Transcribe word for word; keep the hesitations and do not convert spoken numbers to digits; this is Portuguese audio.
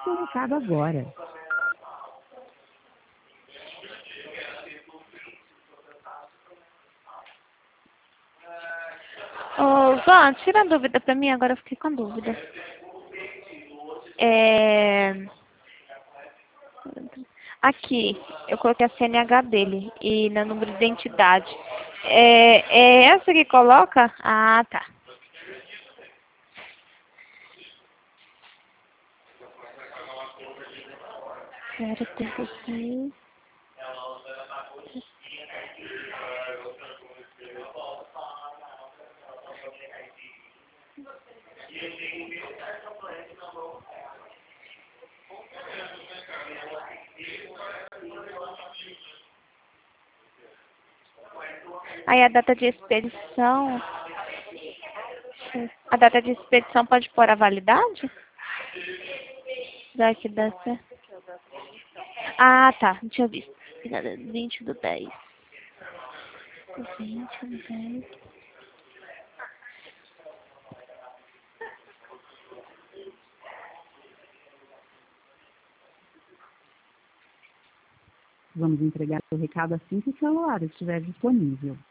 seu recado agora. Ô, Vã, tira a dúvida pra mim, agora eu fiquei com dúvida. É... Aqui, eu coloquei a C N H dele e no número de identidade. É, é essa que coloca? Ah, tá. zero trinta e seis. Aí a data de expedição. A data de expedição pode pôr a validade? Daqui dá certo. Ah, tá. Não tinha visto. vinte do dez. vinte do dez. Vamos entregar o recado assim que o celular estiver disponível.